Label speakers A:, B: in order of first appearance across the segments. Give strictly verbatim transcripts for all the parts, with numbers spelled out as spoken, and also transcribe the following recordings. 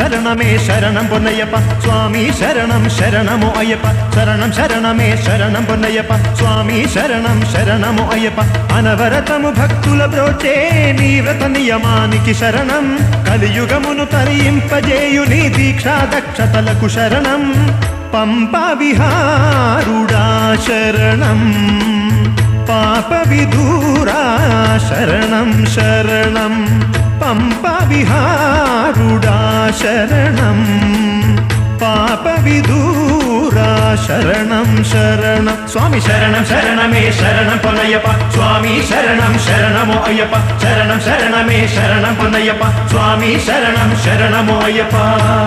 A: శరణమే శరణం పొన్నయ్యప్ప స్వామి శరణం శరణము అయ్యప్ప శరణం శరణమే శరణం పొన్నయ్యప్ప స్వామి శరణం శరణము అయ్యప్ప అనవరతము భక్తుల బ్రోచే నీ వ్రత నియమానికి శరణం కలియుగమును తరింపజేయు నీ దీక్షా దక్షతలకు శరణం పంపా విహారుడా శరణం పాప విదూరా శరణం శరణం పంపా విహారుడా శరణం పాప విదూరా శరణం శరణం స్వామి శరణం శరణమే శరణం పొన్నయ్యప్ప స్వామి శరణం శరణము అయ్యప్ప శరణం శరణమే శరణం పొన్నయ్యప్ప స్వామి శరణం శరణము అయ్యప్ప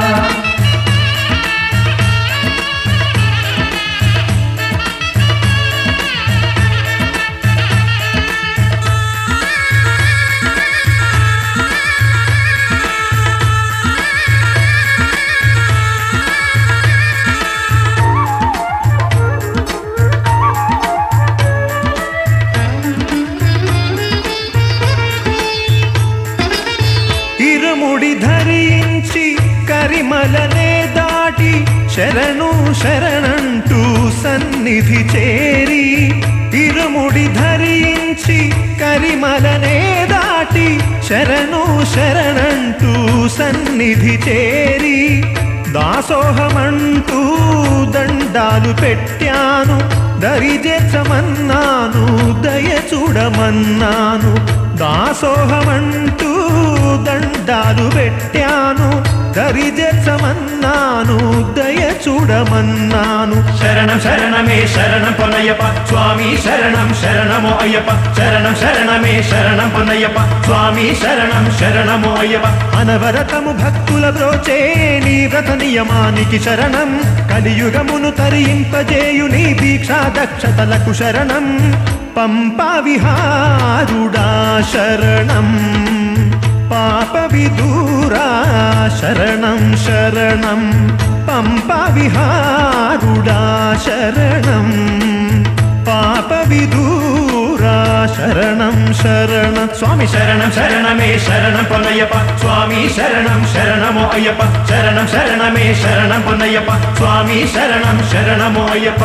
A: ఇరుముడి ధరించి కరిమలనే దాటి శరణు శరణంటూ సన్నిధి చేరి ఇరుముడి ధరించి కరిమలనే దాటి శరణు శరణంటూ సన్నిధి చేరి దాసోహమంటూ దండాలు పెట్టాను దరిజేర్చమన్నాను దయ చూడమన్నాను దాసోహమంటూ దండాలు పెట్టాను దరిజేర్చమన్నాను దయ చూడమన్నాను శరణం శరణమే శరణం పొన్నయ్యప్ప స్వామి శరణం శరణము అయ్యప్ప శరణం శరణమే శరణం పొన్నయ్యప్ప స్వామి శరణం శరణము అయ్యప్ప అనవరతము భక్తుల బ్రోచే నీ వ్రత నియమానికి శరణం కలియుగమును తరింపజేయు నీ దీక్షా దక్షతలకు శరణం పంపా విహారుడా శరణం పాప విదూరా శరణం శరణం పంపా విహారుడా శరణం పాప విదూరా శరణం శరణం స్వామి శరణం శరణమే శరణం పొన్నయ్యప్ప స్వామి శరణం శరణము అయ్యప్ప శరణం శరణమే శరణం పొన్నయ్యప్ప స్వామి శరణం శరణము అయ్యప్ప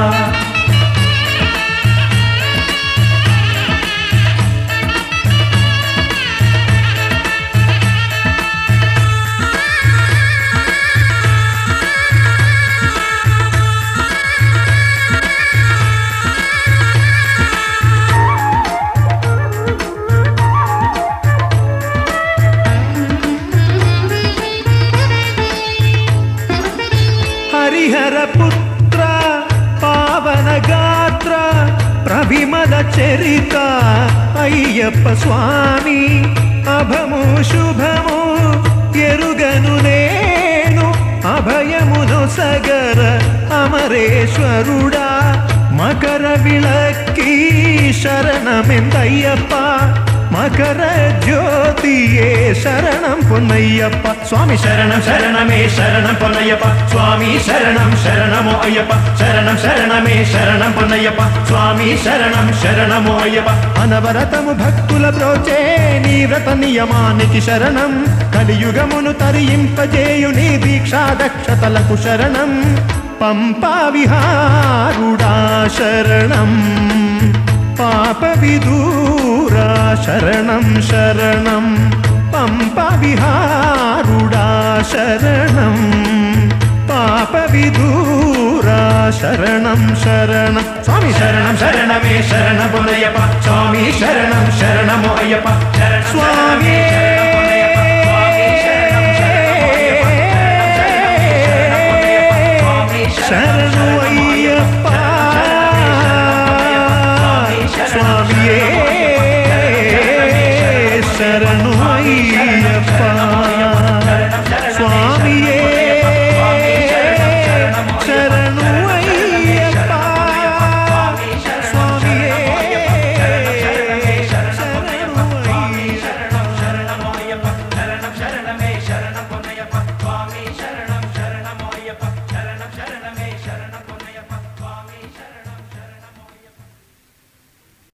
A: హరిహర పుత్ర పావన గాత్ర ప్రవిమల చరిత అయ్యప్ప స్వామి అభము శుభము ఎరుగను నేను అభయమును సగర అమరేశ్వరుడా మకర విళక్కి శరణమెందయ్యప్ప మకర జ్యోతియే శరణం పొన్నయ్యప్ప స్వామి శరణం శరణమే శరణం పొన్నయ్యప్ప స్వామి శరణం శరణము అయ్యప్ప శరణం శరణమే శరణం పొన్నయ్యప్ప స్వామి శరణం శరణము అయ్యప్ప అనవరతము భక్తుల బ్రోచే నీ వ్రత నియమానికి శరణం కలియుగమును తరింపజేయు నీ దీక్షా దక్షతలకు శరణం పంపా విహారుడా శరణం పాప విదూరా శరణం శరణం పంపా విహారుడా శరణం పాప విదూరా శరణం శరణం స్వామి శరణం శరణమే శరణం పొన్నయ్యప్ప స్వామి శరణం శరణము అయ్యప్ప స్వామి